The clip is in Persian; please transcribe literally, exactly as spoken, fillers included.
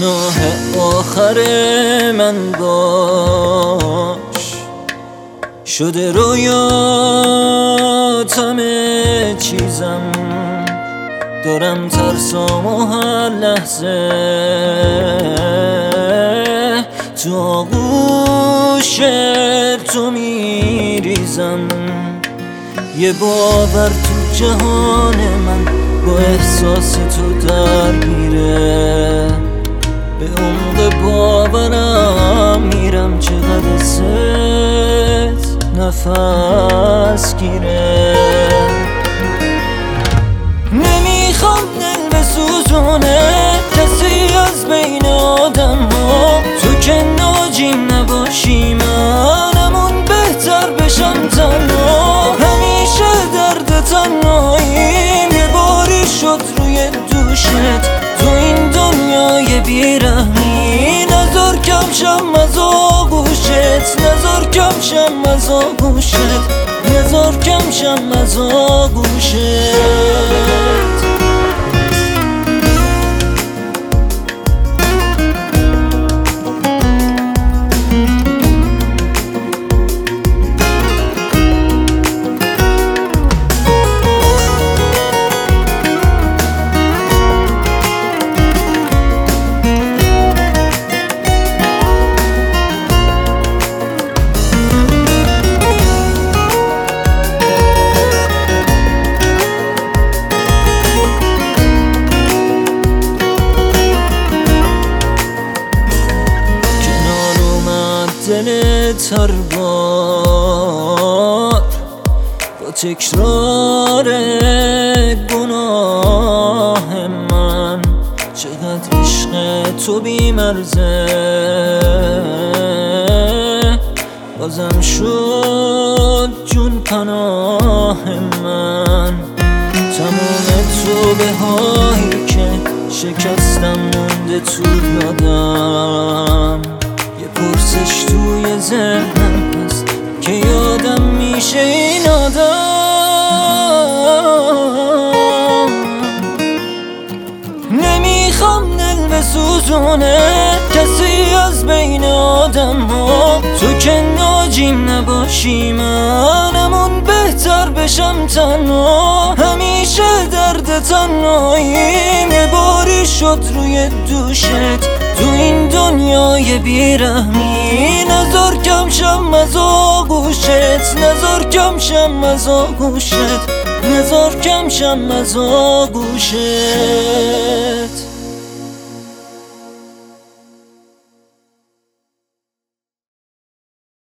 گناه آخر من باش، شده رویات همه چیزم، دارم ترسام و هر لحظه تو آغوش تو میریزم. یه باور تو جهان من با احساس تو درگیره، به عمق باورم میرم چقدر ست نفس گیره. نمیخوام دل بسوزونه کسی از بین آدم ها، تو که ناجیم نباشی منمون بهتر بشم تنها. همیشه درد تنهاییم یه باری شد روی دوشت، تو این دنیای بیرحمی نذار کم شم از آغوشت، نذار کم شم از آغوشت، نذار کم شم از آغوشت. دل تر بار با تکرار گناه من، چقدر عشق تو بی‌مرزه بازم شد جون پناه من. تمام تو به هایی که شکستم مونده تو یادم، پرسش توی ذهنم هست که یادم میشه این آدم. نمیخوام دل بسوزونه کسی از بین آدم ها، تو که ناجیم نباشی منمون بهتر بشم تنها. همیشه درد تنهاییم یه باری شد روی دوشت، تو این دنیای بیرحمی نذار کم شم از آغوشت، نذار کم شم از آغوشت، نذار کم شم از آغوشت.